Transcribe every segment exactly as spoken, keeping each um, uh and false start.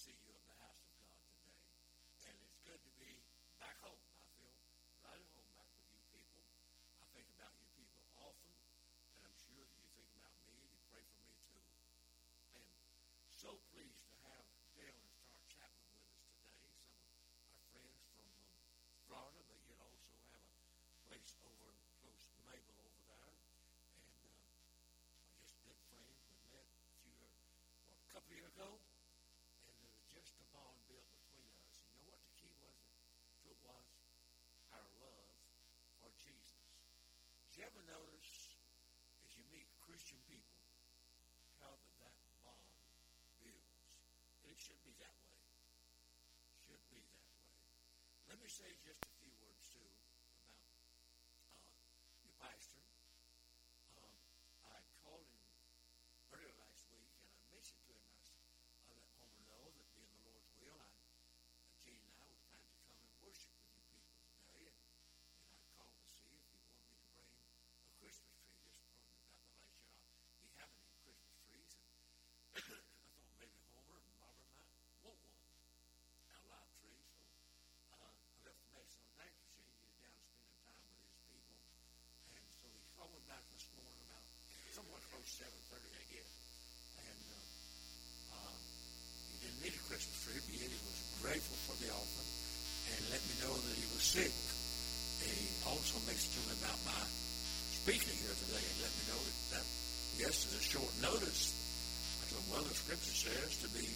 see you at the house of God today. And it's good to be back home. I feel right at home back with you people. I think about you people often, and I'm sure that you think about me and you pray for me too. And so pleased to have Dale and Star Chapman with us today. Some of our friends from um, Florida, but yet also have a place over close to Mabel over there. And uh, just good friends. We met a few, what, a couple of years ago. Just a bond built between us. You know what the key was? It was our love for Jesus. Did you ever notice, as you meet Christian people, how that that bond builds? And it should be that way. Should be that way. Let me say just a few words, too, about uh, your pastor. Um, I called him earlier last week, and I mentioned to him, I I let Homer know that being the Lord's will, I, Gene and I would plan to come and worship with you people today. And, and I called to see if he wanted me to bring a Christmas tree. Just talking about the last year, I'll be having any Christmas trees. And I thought maybe Homer and Barbara might want one, a live tree. So uh, I left a message on the next machine. He was down spending time with his people. And so he called me back this morning about somewhat close to seven thirty, I guess. And uh, uh, he didn't need a Christmas tree, but yet he was grateful for the offering and let me know that he was sick. And he also mentioned to me about my speaking here today and let me know that, that yes, is a short notice. I told him, well, the scripture says to be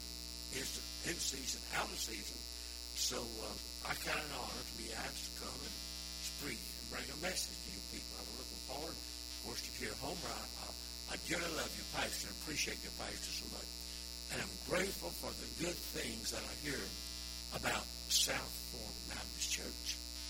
in season, out of season. So uh, I count it an honor to be asked to come and speak and bring a message to you people. I was looking forward, of course, to hear Homer. I, I, I dearly love your pastor and appreciate your pastor so much. And I'm grateful for the good things that I hear about South Fork Baptist Church.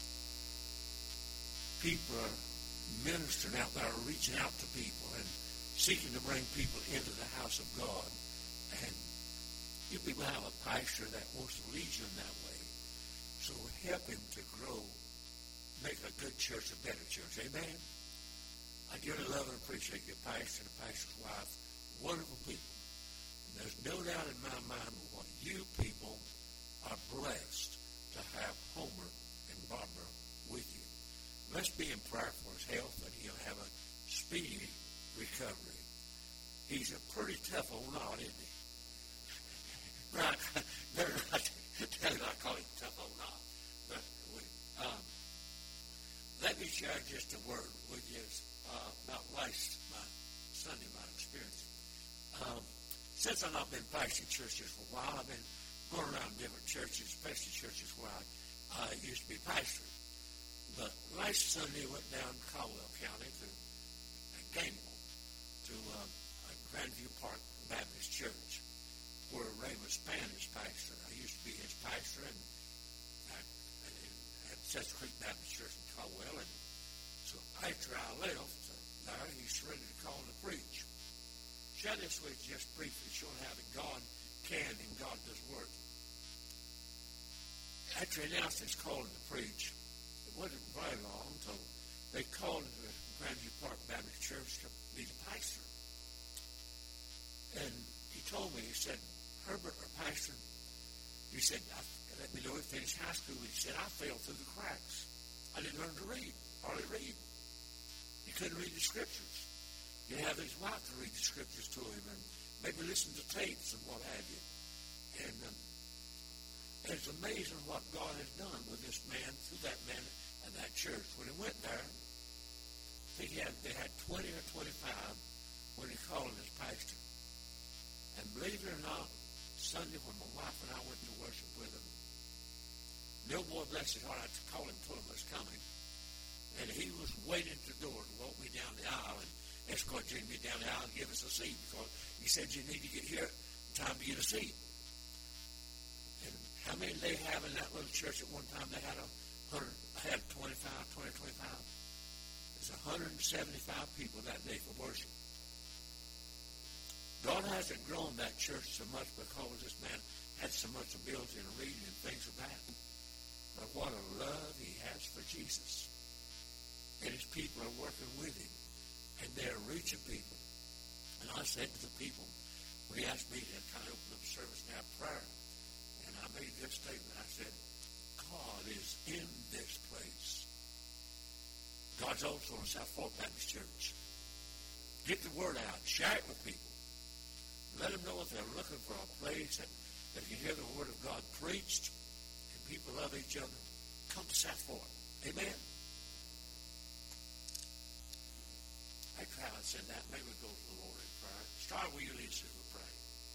People are ministering out there, reaching out to people and seeking to bring people into the house of God. And you people have a pastor that wants to lead you in that way. So help him to grow, make a good church a better church. Amen? I dearly love and appreciate your pastor and the pastor's wife. Wonderful people. There's no doubt in my mind what you people are blessed to have Homer and Barbara with you. Let's be in prayer for his health that he'll have a speedy recovery. He's a pretty tough old knot, isn't he? Right? They're not, they're not calling him tough old knot. But we, um, let me share just a word with you uh, about last my Sunday, my experience. Um, Since I've not been pastoring churches for a while, I've been going around different churches, especially churches where I uh, used to be pastoring. But last Sunday, I went down to Caldwell County to uh, Gamble, to uh, Grandview Park Baptist Church, where Raymond Spann is pastor. I used to be his pastor and, I, and at Seth Creek Baptist Church in Caldwell. And so after I left there, he's ready to call to preach. Share this with you just briefly, showing how that God can and God does work. After he announced his calling to preach, it wasn't very long until they called the Grandview Park Baptist Church to be the pastor. And he told me, he said, Herbert, or pastor, he said, I, let me know he finished high school. He said, I fell through the cracks. I didn't learn to read, hardly read. He couldn't read the scriptures. You have his wife to read the scriptures to him and maybe listen to tapes and what have you. And um, it's amazing what God has done with this man, through that man and that church. When he went there, I think he had, they had twenty or twenty-five when he called him his pastor. And believe it or not, Sunday when my wife and I went to worship with him, no boy, bless his heart, I called him, told him I was coming. And he was waiting at the door to walk me down the aisle and escort Jimmy down the aisle and give us a seat because he said you need to get here in time to get a seat. And how many did they have in that little church at one time? They had a hundred, had twenty-five, twenty, twenty-five. There's one hundred seventy-five people that day for worship. God hasn't grown that church so much because this man had so much ability in reading and things of that. But what a love he has for Jesus. And his people are working with him. And they're reaching people. And I said to the people, when he asked me to kind of open up the service and have prayer, I made this statement. I said, God is in this place. God's also in South Fork Baptist Church. Get the word out. Share it with people. Let them know if they're looking for a place that, that can hear the word of God preached and people love each other. Come to South Fork. Amen. Hey, Crowd said that. Maybe we'll go to the Lord in prayer. Start where you lead us to pray.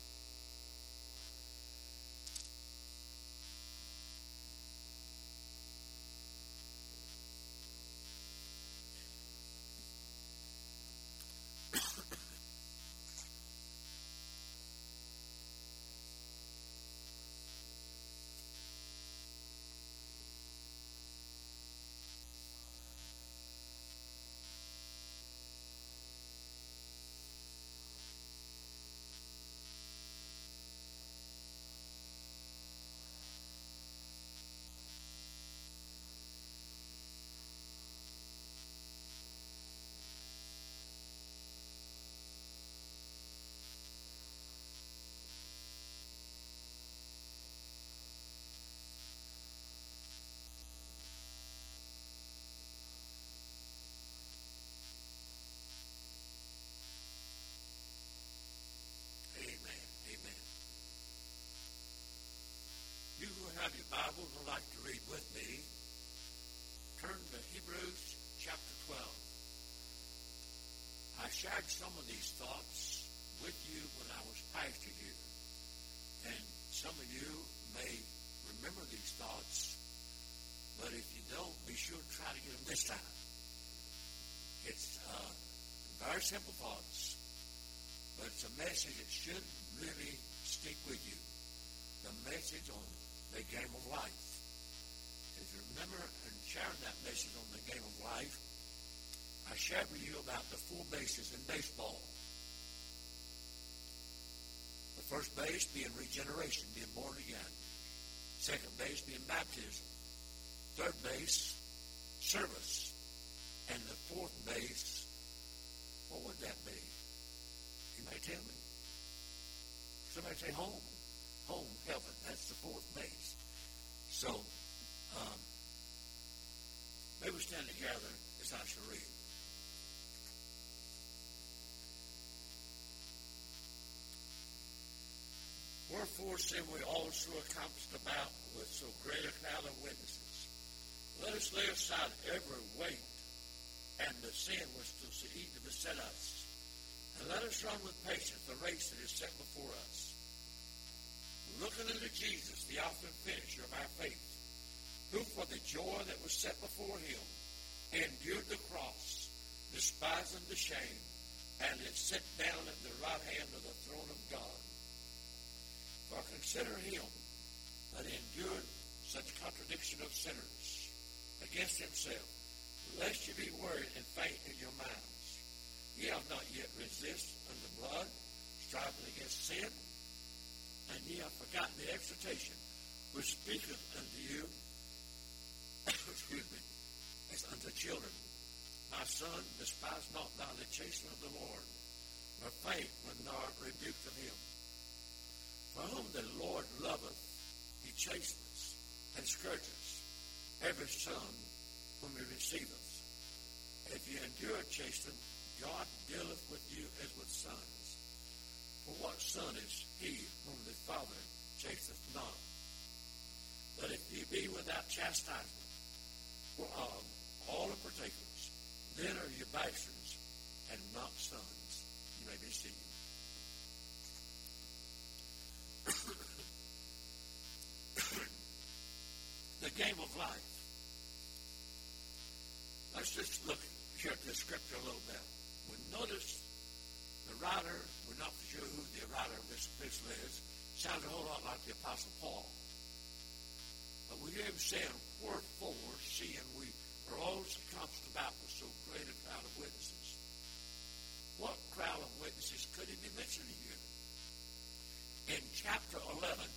Have your Bibles and like to read with me, turn to Hebrews chapter twelve. I shared some of these thoughts with you when I was pastor here, and some of you may remember these thoughts, but if you don't, be sure to try to get them this time. It's uh, very simple thoughts, but it's a message that should really stick with you. The message on the game of life. If you remember and sharing that message on the game of life, I shared with you about the four bases in baseball. The first base being regeneration, being born again. Second base being baptism. Third base, service. And the fourth base, what would that be? You may tell me. Somebody say home. Home, heaven. That's the fourth base. So, um, maybe we stand together as I shall read. Wherefore, seeing we also accomplished about with so great a cloud of witnesses, let us lay aside every weight and the sin which does easily beset us, and let us run with patience the race that is set before us, looking unto Jesus, the author and finisher of our faith, who for the joy that was set before him endured the cross, despising the shame, and is set down at the right hand of the throne of God. For consider him that endured such contradiction of sinners against himself, lest you be worried and faint in your minds. Ye have not yet resisted unto blood, striving against sin, and ye have forgotten the exhortation which speaketh unto you, excuse me, as unto children. My son, despise not thou the chastening of the Lord, nor faint when thou art rebuked of him. For whom the Lord loveth, he chasteneth, and scourges every son whom he receiveth. If ye endure chastening, God dealeth with you as with sons. For what son is he whom the Father chasteneth not? But if ye be without chastisement, whereof all are partakers, then are ye bastards, and not sons. You may be seated. The game of life. Let's just look here at the scripture a little bit. We notice the writer, we're not sure who the writer of this epistle is. Sounds a whole lot like the Apostle Paul. But we hear him saying, wherefore, seeing we are all compassed about with so great a crowd of witnesses. What crowd of witnesses could he be mentioning here? In chapter eleven,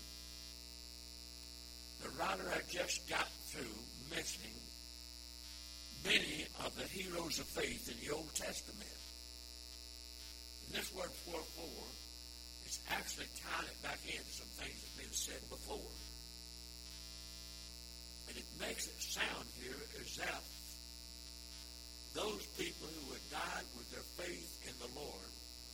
the writer had just got through mentioning many of the heroes of faith in the Old Testament. And this word wherefore is actually tying it back into some things that have been said before. And it makes it sound here as if those people who had died with their faith in the Lord,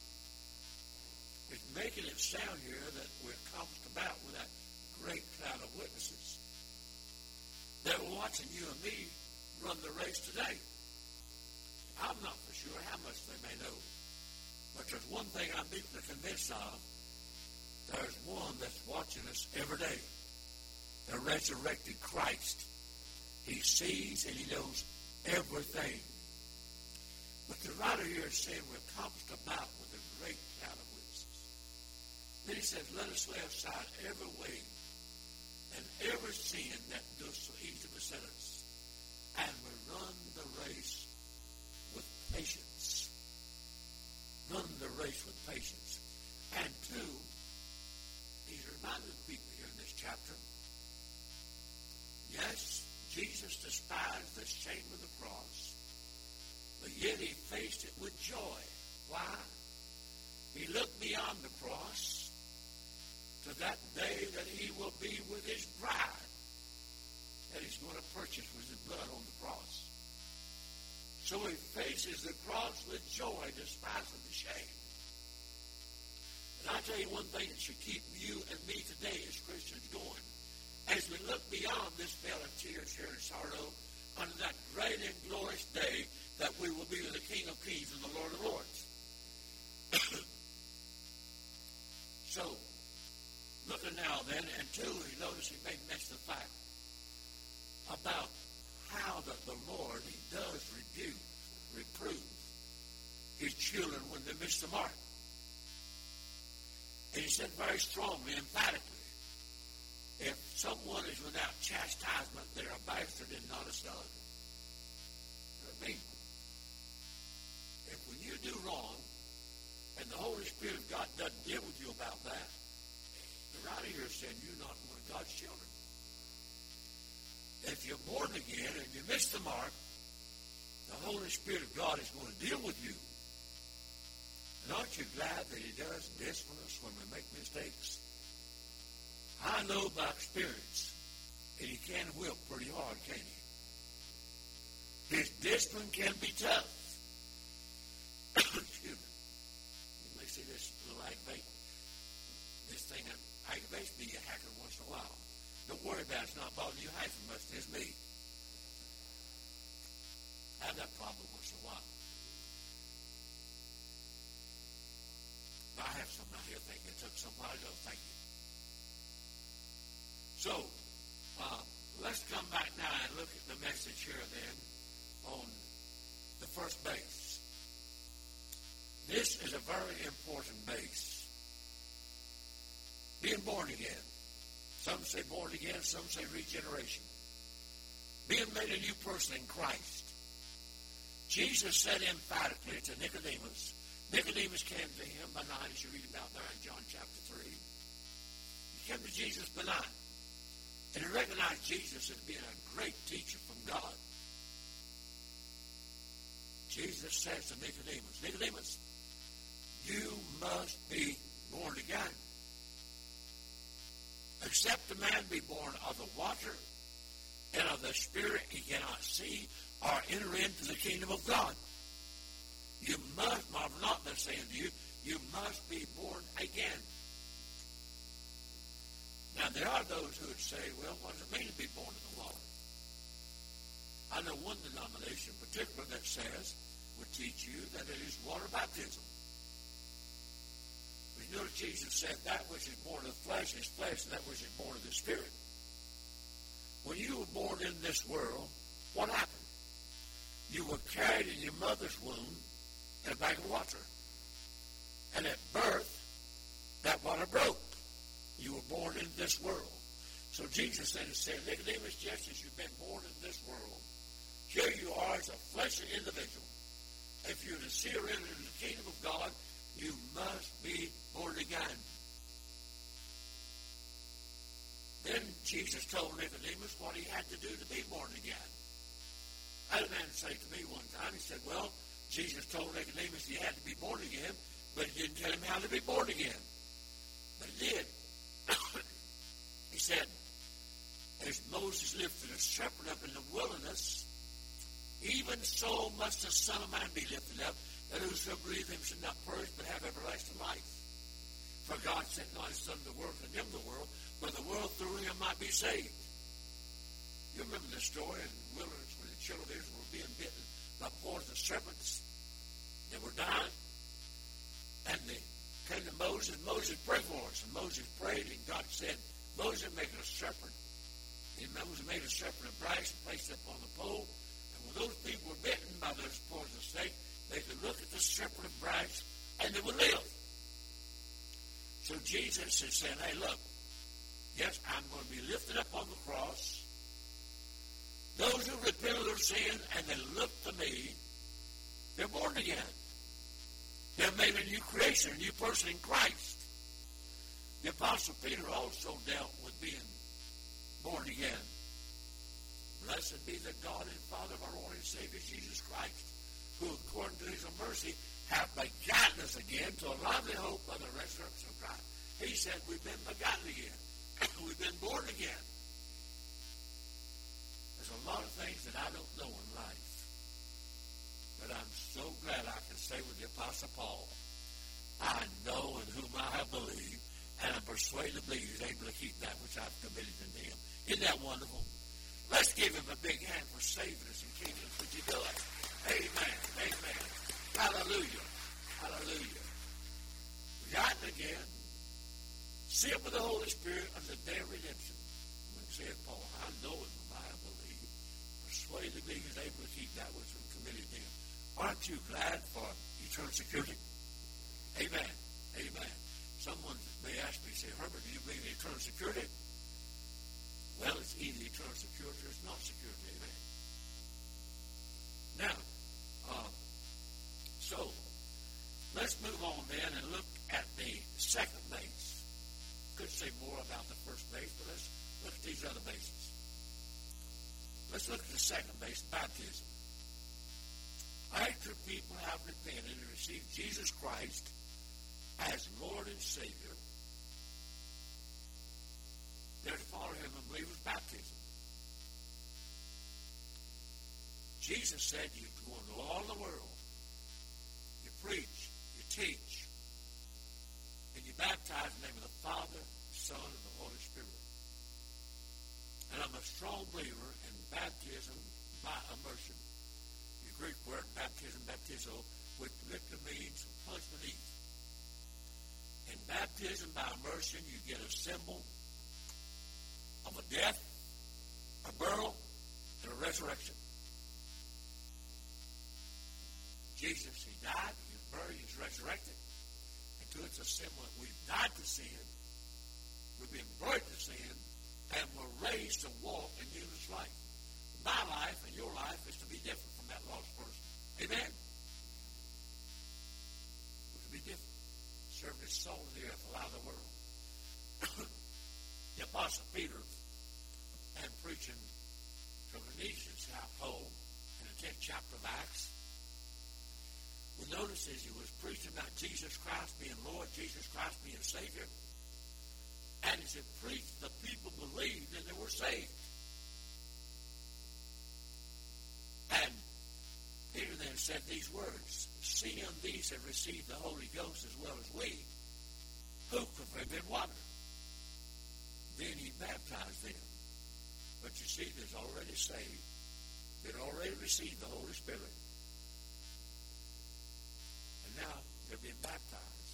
it's making it sound here that we're compassed about with that great cloud of witnesses. They're watching you and me run the race today. I'm not for sure how much they may know. But there's one thing I'm deeply convinced of. There's one that's watching us every day. The resurrected Christ. He sees and he knows everything. But the writer here is saying we're compassed about with a great cloud of witnesses. Then he says, let us lay aside every weight and every sin that does so easily beset us, and we run the race with patience. Run the race with patience. And two, he's reminded the people here in this chapter, yes, Jesus despised the shame of the cross, but yet he faced it with joy. Why? He looked beyond the cross to that day that he will be with his bride, that he's going to purchase with his blood on the cross. So he faces the cross with joy, despising the shame. And I tell you one thing that should keep you and me today as Christians going, as we look beyond this vale of tears here in sorrow, unto that great and glorious day that we will be with the King of Kings and the Lord of Lords. So, looking now then, and two, you notice he made mention of the fact about how that the Lord, he does rebuke, reprove his children when they miss the mark. And he said very strongly, emphatically, if someone is without chastisement, they're a bastard and not a son. You know what I mean? If when you do wrong, and the Holy Spirit of God doesn't deal with you about that, the writer here said you're not one of God's children. If you're born again and you miss the mark, the Holy Spirit of God is going to deal with you. And aren't you glad that he does discipline us when we make mistakes? I know by experience that he can whip pretty hard, can't he? His discipline can be tough. Excuse me. You may see this little aggravating. This thing, aggravates me a hacker once in a while. Don't worry about it. It's not bothering you half as much as me. I have that problem once in a while. I have some out here thinking it took somebody to thank you. So, uh, let's come back now and look at the message here then on the first base. This is a very important base. Being born again. Some say born again, some say regeneration. Being made a new person in Christ. Jesus said emphatically to Nicodemus, Nicodemus came to him by night, as you read about there in John chapter three. He came to Jesus by night. And he recognized Jesus as being a great teacher from God. Jesus says to Nicodemus, Nicodemus, you must be born again. Except a man be born of the water and of the Spirit, he cannot see or enter into the kingdom of God. You must, marvel not that saying to you, you must be born again. Now, there are those who would say, well, what does it mean to be born of the water? I know one denomination in particular that says, would teach you that it is water baptism. But you notice Jesus said that which is born of the flesh is flesh, and that which is born of the Spirit. When you were born in this world, what happened? You were carried in your mother's womb in a bag of water. And at birth, that water broke. You were born in this world. So Jesus then said, Nicodemus, just as you've been born in this world, here you are as a fleshly individual. If you're to see or enter into the kingdom of God, you must be born again. Then Jesus told Nicodemus what he had to do to be born again. I had a man say to me one time, he said, well, Jesus told Nicodemus he had to be born again, but he didn't tell him how to be born again. But he did. He said, as Moses lifted a serpent up in the wilderness, even so must the Son of Man be lifted up, that whosoever believeth him should not perish, but have everlasting life. For God sent not his Son to the world to condemn the world, but the world through him might be saved. You remember the story in the wilderness when the children of Israel were being bitten by poisonous serpents. They were dying. And they came to Moses. Moses prayed for us. And Moses prayed, and God said, Moses made a serpent. And Moses made a serpent of brass and placed it upon the pole. And when those people were bitten by those poisonous snakes, they could look at the serpent of brass and they would live. So Jesus is saying, hey, look, yes, I'm going to be lifted up on the cross. Those who repent of their sin and they look to me, they're born again. They're made a new creation, a new person in Christ. The Apostle Peter also dealt with being born again. Blessed be the God and Father of our Lord and Savior Jesus Christ, who according to his mercy hath begotten us again to a lively hope of the resurrection of Christ. He said we've been begotten again. We've been born again. There's a lot of things that I don't know in life. But I'm so glad I can say with the Apostle Paul, I know in whom I have believed, and I'm persuaded to believe he's able to keep that which I've committed unto him. Isn't that wonderful? Let's give him a big hand for saving us and keeping us. Would you do it? Amen. Amen. Hallelujah. Hallelujah. Begotten again, sealed with the Holy Spirit unto the day of redemption. When said Paul, I know in whom I have believed, persuaded to believe he's able to keep that which was committed to him. Aren't you glad for eternal security? Amen. Amen. Someone may ask me, say, Herbert, do you believe in eternal security? Well, it's either eternal security or it's not security. Amen. Now, uh, so, let's move on then and look at the second base. Could say more about the first base, but let's look at these other bases. Let's look at the second base, baptism. After people have repented and received Jesus Christ as Lord and Savior, they're to follow him and believe his baptism. Jesus said you go into all the world, you preach, you teach, and you baptize in the name of the Father, Son, and the Holy Spirit. And I'm a strong believer in baptism by immersion. The Greek word baptism, baptizo, which literally means plunge beneath. In baptism by immersion, you get a symbol of a death, a burial, and a resurrection. Jesus, he died, he was buried, he was resurrected. And to it's a symbol that we've died to sin, we've been buried to sin, and we're raised to walk in newness of life. My life and your life is to be different from that lost person. Amen? We're to be different. Serve his soul in the earth, allow the world. The Apostle Peter, and preaching to Venetian's household in the tenth chapter of Acts, we notice as he was preaching about Jesus Christ being Lord, Jesus Christ being Savior, and as he preached, the people believed and they were saved. And Peter then said these words, seeing these have received the Holy Ghost as well as we, who could forbid water? Then he baptized them. But you see, there's already saved. They'd already received the Holy Spirit. And now they're being baptized.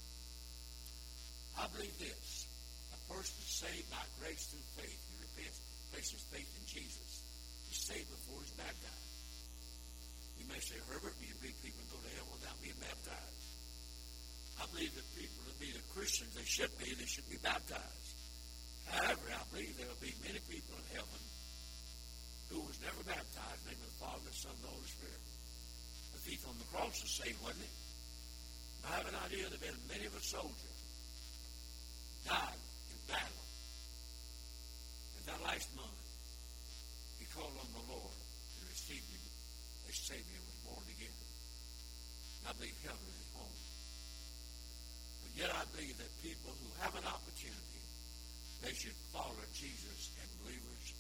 I believe this. A person is saved by grace through faith. He repents, places faith in Jesus. He's saved before he's baptized. You may say, Herbert, do you believe people can go to hell without being baptized? I believe that people to be the Christians they should be, they should be baptized. However, I believe there will be many people in heaven who was never baptized in the name of the Father, the Son, and the Holy Spirit. The thief on the cross was saved, wasn't he? I have an idea there have been many of a soldier died in battle. And that last month, he called on the Lord and received him as Savior and was born again. And I believe heaven is his home. But yet I believe that people who have an opportunity, they should follow Jesus and believe his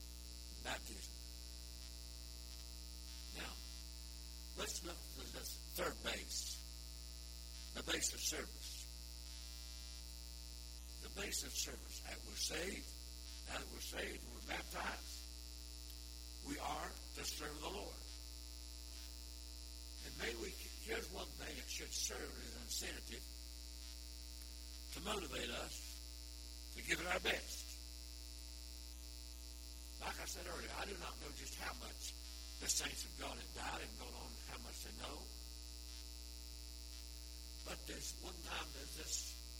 baptism. Now, let's look at the third base, the base of service. The base of service. That we're saved, now that we're saved and we're baptized, we are to serve the Lord. And maybe we, here's one thing that should serve as an incentive to motivate us to give it our best. Like I said earlier, I do not know just how much the saints of God have died and gone on, how much they know. But there's one time there's this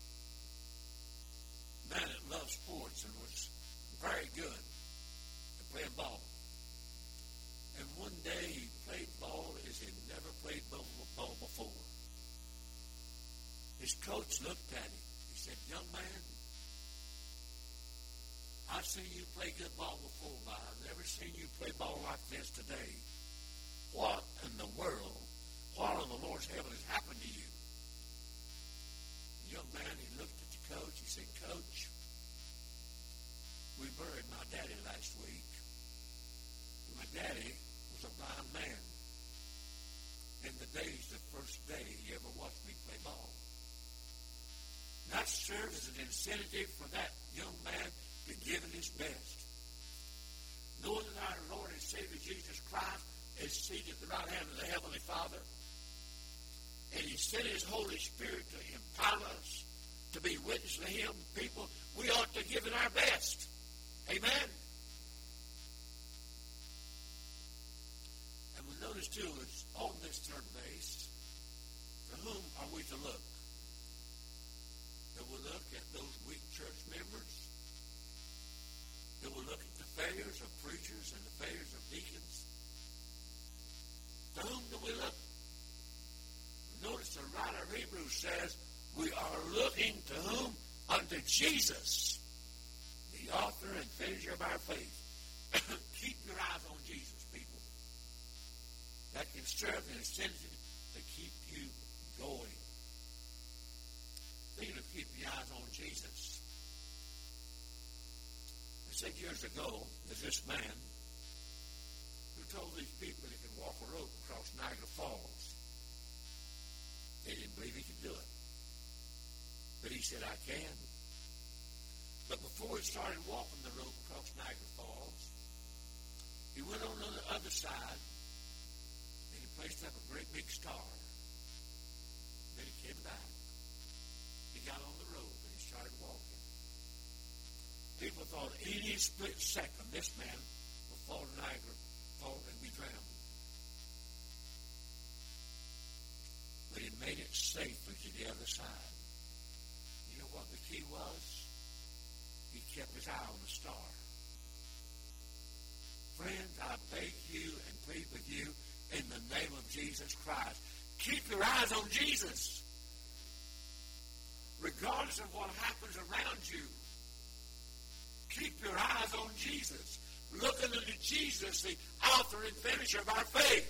man that loved sports and was very good at playing ball. And one day he played ball as he'd never played ball before. His coach looked at him. He said, "Young man, I've seen you play good ball before, but I've never seen you play ball like this today. What in the world, what in the Lord's heaven has happened to you?" The young man, he looked at the coach. He said, "Coach, we buried my daddy last week. My daddy was a blind man. And today's the first day he ever watched me play ball." That served as an incentive for that young man to give it his best. Knowing that our Lord and Savior Jesus Christ is seated at the right hand of the Heavenly Father, and He sent His Holy Spirit to empower us to be witnesses to Him, people, we ought to give it our best. Amen? And we notice, too, it's on this third base, to whom are we to look? That we look at those weak church members? That we look at the failures of preachers and the failures of deacons? To whom do we look? Notice the writer of Hebrews says, we are looking to whom? Unto Jesus, the author and finisher of our faith. Keep your eyes on Jesus, people. That can serve as an incentive to keep you going. Speaking of keep your eyes on Jesus, I said years ago, there's this man who told these people he could walk a rope across Niagara Falls. They didn't believe he could do it. But he said, "I can." But before he started walking the rope across Niagara Falls, he went on the other side and he placed up a great big star. Then he came back. He got on the rope and he started walking. People thought any split second this man would fall to Niagara Falls and be drowned. But he made it safely to the other side. You know what the key was? He kept his eye on the star. Friends, I beg you and plead with you in the name of Jesus Christ, keep your eyes on Jesus. Regardless of what happens around you, keep your eyes on Jesus. Looking unto Jesus, the author and finisher of our faith.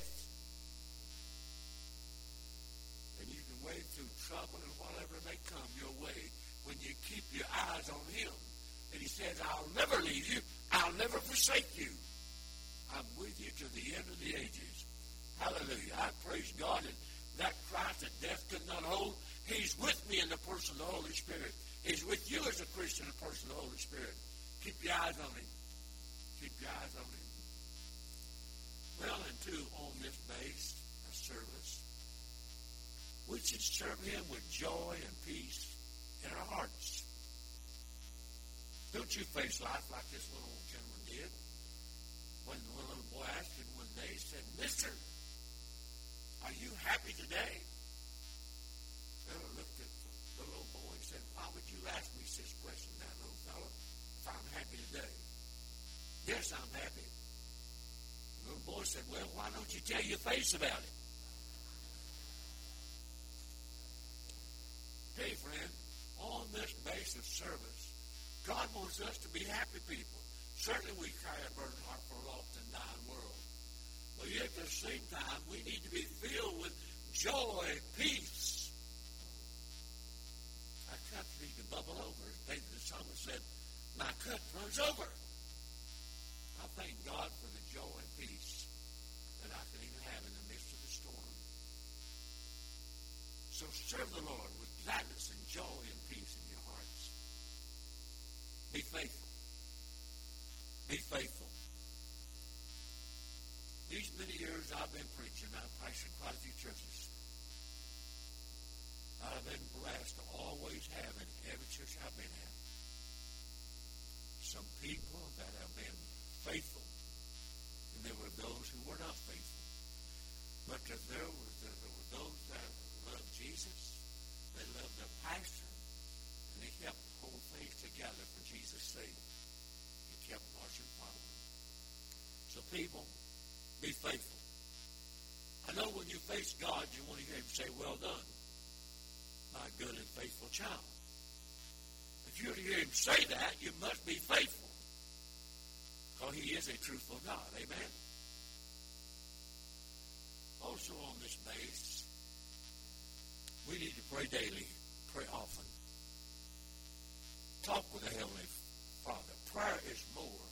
And you can wade through trouble and whatever may come your way when you keep your eyes on Him. And He says, "I'll never leave you. I'll never forsake you. I'm with you to the end of the ages." Hallelujah. I praise God that that Christ that death could not hold, He's with me in the person of the Holy Spirit. He's with you as a Christian in the person of the Holy Spirit. Keep your eyes on Him. Keep your eyes on Him. Well, and two, on this base of service, we should serve Him with joy and peace in our hearts. Don't you face life like this little old gentleman did? When the little boy asked him one day, he said, "Mister, are you happy today?" The fellow looked at the little boy and said, "Why would you ask me such a question, that little fellow, if I'm happy today?" "Yes, I'm happy." The little boy said, "Well, why don't you tell your face about it?" Hey, friend, on this base of service, God wants us to be happy people. Certainly we carry a burden heart for a lost and dying world. But yet at the same time, we need to be filled with joy, peace. Our cups need to bubble over. As David the psalmist said, "My cup runs over." I thank God for the joy and peace that I can even have in the midst of the storm. So serve the Lord with gladness and joy and peace in your hearts. Be faithful. Be faithful. These many years I've been preaching, I've pastored quite a few churches. I've been blessed to always have in every church I've been at some people that have been faithful, and there were those who were not faithful. But there were, there were those that loved Jesus, they loved their pastor, and they kept whole things together for Jesus' sake. He kept marching forward. So people, be faithful. I know when you face God, you want to hear him say, well done, my good and faithful child. If you hear him say that, you must be faithful. Because he is a truthful God. Amen? Also on this base, we need to pray daily, pray often. Talk with the Heavenly Father. Prayer is more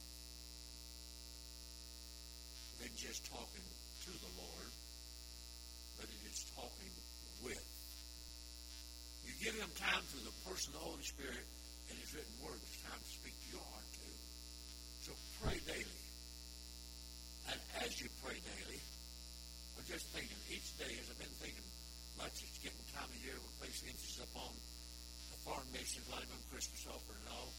than just talking to the Lord, but it is talking with. You give him time through the person of the Holy Spirit and his written word. It's time to speak to your heart too. So pray daily. And as you pray daily, I'm just thinking each day, as I've been thinking much, it's getting time of year when place emphasis upon the foreign missions, like on Christmas offering and all.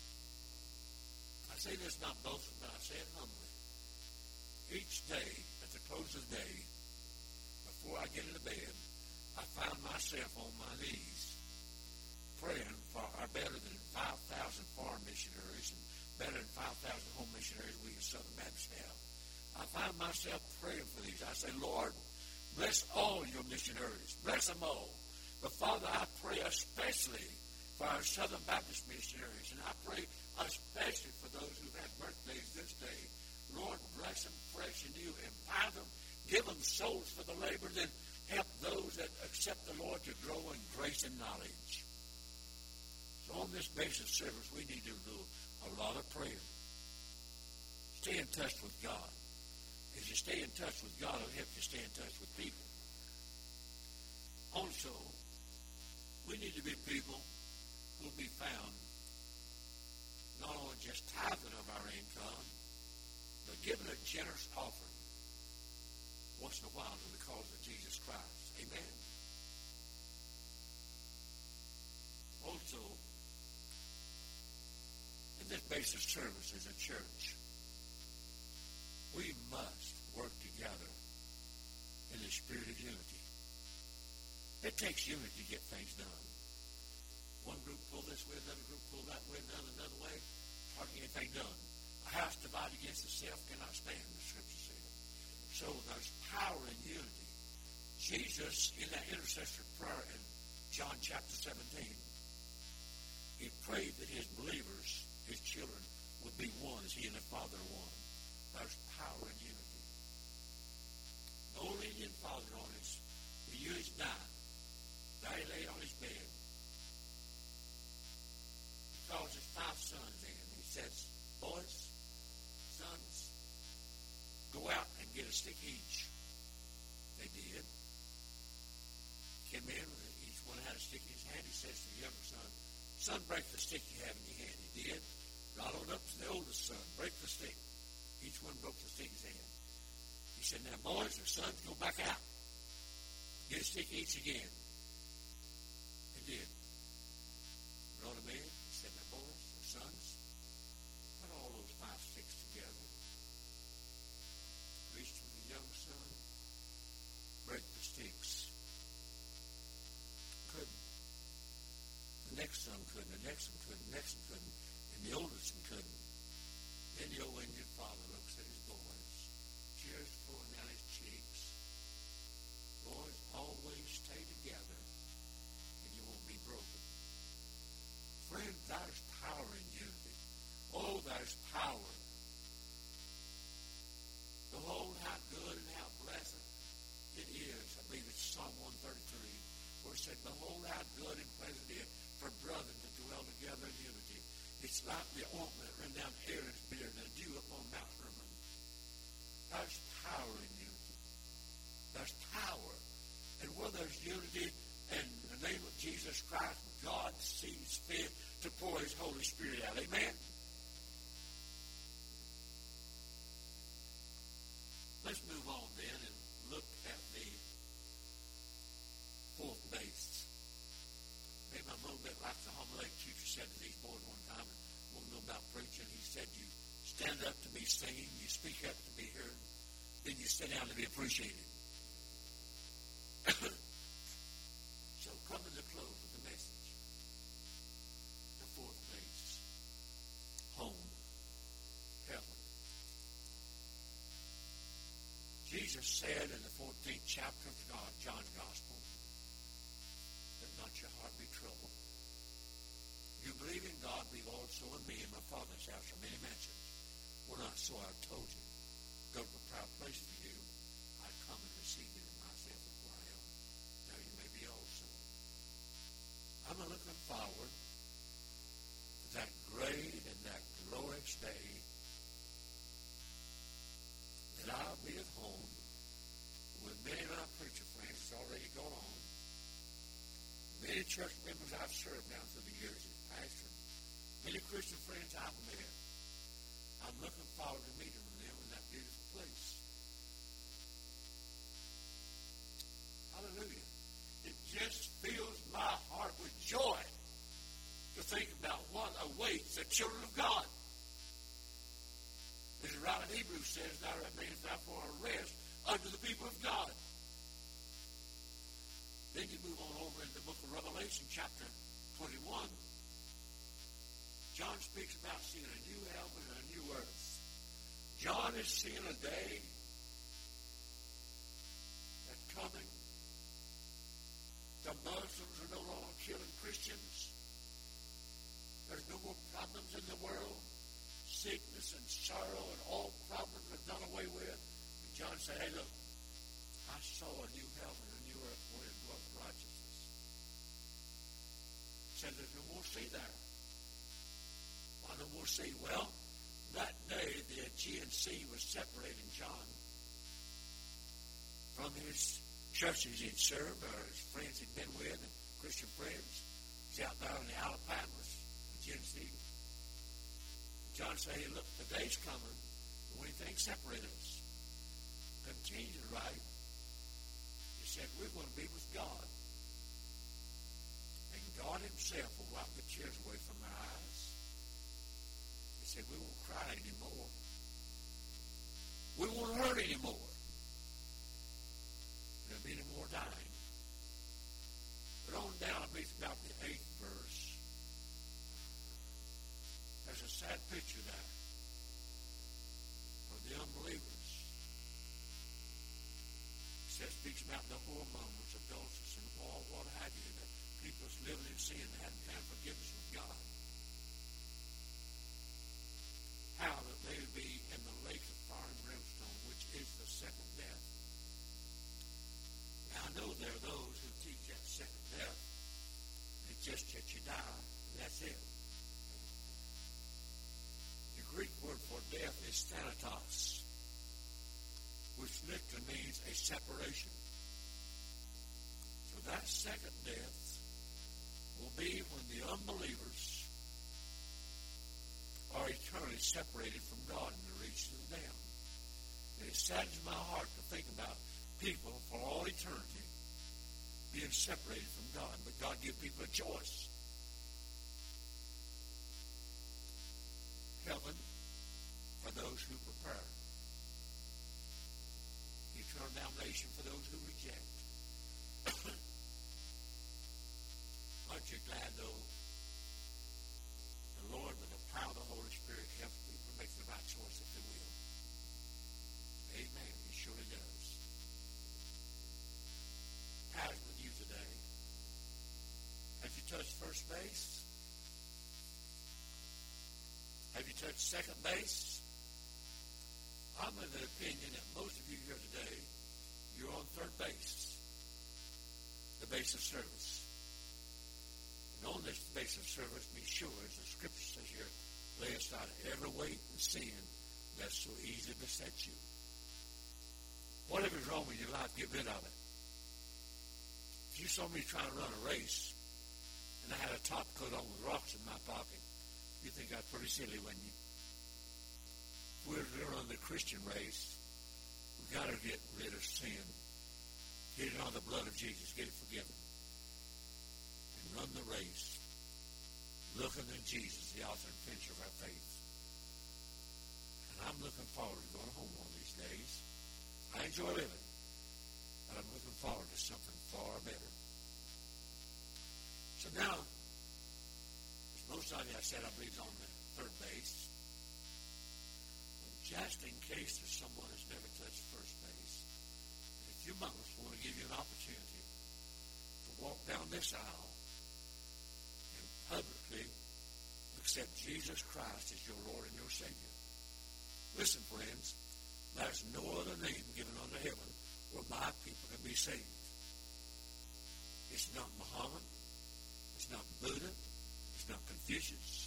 I say this not boasting, but I say it humbly. Each day, at the close of the day, before I get into bed, I find myself on my knees praying for our better than five thousand foreign missionaries and better than five thousand home missionaries we as Southern Baptists have. I find myself praying for these. I say, Lord, bless all your missionaries. Bless them all. But, Father, I pray especially for our Southern Baptist missionaries, and I pray especially for those who've had birthdays this day. Lord, bless them fresh and new. Empower them. Give them souls for the labor. Then help those that accept the Lord to grow in grace and knowledge. So on this basic service, we need to do a lot of prayer. Stay in touch with God. As you stay in touch with God, it'll help you stay in touch with people. Also, we need to be people who will be found not only just tithing of our income, but giving a generous offering once in a while to the cause of Jesus Christ. Amen. Also, in this basic service as a church, we must work together in the spirit of unity. It takes unity to get things done. One group pull this way, another group pull that way, another another way. Hardly anything done. A house divided against itself cannot stand, the scripture says. So there's power in unity. Jesus, in that intercessory prayer in John chapter seventeen, he prayed that his believers, his children, would be one as he and the Father are one. There's power in unity. The old Indian father on his, he knew his dying. There he laid on his bed. He calls his five sons in. He says, boys, sons, go out and get a stick each. They did. Came in, each one had a stick in his hand. He says to the younger son, son, break the stick you have in your hand. He did. Followed up to the oldest son, break the stick. Each one broke the stick in his hand. He said, now boys or sons, go back out. Get a stick each again. They did. Brought them in. He said, now boys or sons, put all those five sticks together. Reached with the young son, break the sticks. Couldn't. The next son couldn't. The next one couldn't. The next one couldn't. And the oldest one couldn't. Then the old Indian father looks at his boys, tears flowing down his cheeks. Boys, always stay together, and you won't be broken. Friend, there's power in unity. Oh, there's power. Behold, how good and how blessed it is. I believe it's Psalm one thirty-three, where it said, behold, how good and pleasant it is for brethren to dwell together in unity. It's like the unity in the name of Jesus Christ, God sees fit to pour His Holy Spirit out. Amen? Let's move on then and look at the fourth base. Maybe I'm a little bit like the homiletic teacher said to these boys one time, and want to know about preaching. He said, you stand up to be seen, you speak up to be heard, then you sit down to be appreciated. So come to the close of the message. The fourth base. Home. Heaven. Jesus said in the fourteenth chapter of God, John's Gospel, let not your heart be troubled. You believe in God, believe also in me. In my Father's house are many mansions. Well, not so, I've told you. Go to a proud place for you. I come and receive you to myself and where I am. Now you may be also. I'm looking forward to that great and that glorious day that I'll be at home with many of my preacher friends that's already gone on, many church members I've served down through the years as pastor, many Christian friends I've met. I'm looking forward to meeting with them in that beautiful place. Hallelujah. It just fills my heart with joy to think about what awaits the children of God. As the writer of Hebrews says, now remains therefore a rest unto the people of God. Then you move on over into the book of Revelation, chapter twenty-one. John speaks about seeing a new heaven and a new earth. John is seeing a day that's coming. The Muslims are no longer killing Christians. There's no more problems in the world. Sickness and sorrow and all problems are done away with. And John said, hey, look, I saw a new heaven and a new earth wherein dwelt righteousness. He said there's no more sea there. Why no more sea? Well, that day the Aegean Sea was separating John from his churches he'd served or his friends he'd been with, and Christian friends. He's out there in the Alapamas, Aegean Sea. John said, hey, look, the day's coming when things separate us. Continue to write. He said, we're going to be with God. And God Himself will wipe the tears away from our eyes. He said, we won't cry anymore. We won't hurt anymore. There'll be no more dying. But on down, it reads about the eighth verse. There's a sad picture there of the unbelievers. It says, speaks about the hormones, adultery, and all what have you, that people's living in sin and hadn't found forgiveness with God. How that they would be in the lake of fire and brimstone, which is the second death. Now, I know there are those who teach that second death. It's just that you die, and that's it. The Greek word for death is thanatos, which literally means a separation. So that second death will be when the unbelievers are eternally separated from God in the regions of the damned. And it saddens my heart to think about people for all eternity being separated from God. But God gives people a choice. Heaven for those who prepare. Eternal damnation for those who reject. Aren't you glad, though, the Lord, with the power of the Holy Spirit, helps people make the right choice if they will? Amen. He surely does. How's it with you today? Have you touched first base? Have you touched second base? I'm of the opinion that most of you here today, you're on third base, the base of service. And on this base of service, be sure, as the Scripture says here, lay aside every weight and sin that so easily beset you. Whatever's wrong with your life, get rid of it. If you saw me trying to run a race and I had a top coat on with rocks in my pocket, you'd think I was pretty silly, wouldn't you? If we're going to run the Christian race, we've got to get rid of sin. Get it on the blood of Jesus. Get it forgiven. And run the race. Looking to Jesus, the author and finisher of our faith. And I'm looking forward to going home one of these days. I enjoy living. But I'm looking forward to something far better. So now, as most of you I said, I believe on the third base. Just in case there's someone who's never touched first base. In a few moments, I want to give you an opportunity to walk down this aisle and publicly accept Jesus Christ as your Lord and your Savior. Listen, friends, there's no other name given under heaven where my people can be saved. It's not Muhammad. It's not Buddha. It's not Confucius.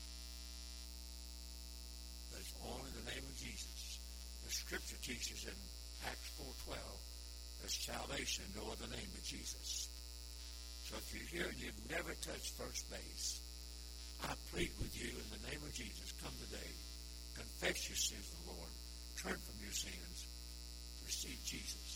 But it's only the name of Jesus. The Scripture teaches in Acts four twelve, there's salvation in no other name but Jesus. So if you're here and you've never touched first base, I plead with you in the name of Jesus, come today, confess your sins to the Lord, turn from your sins, receive Jesus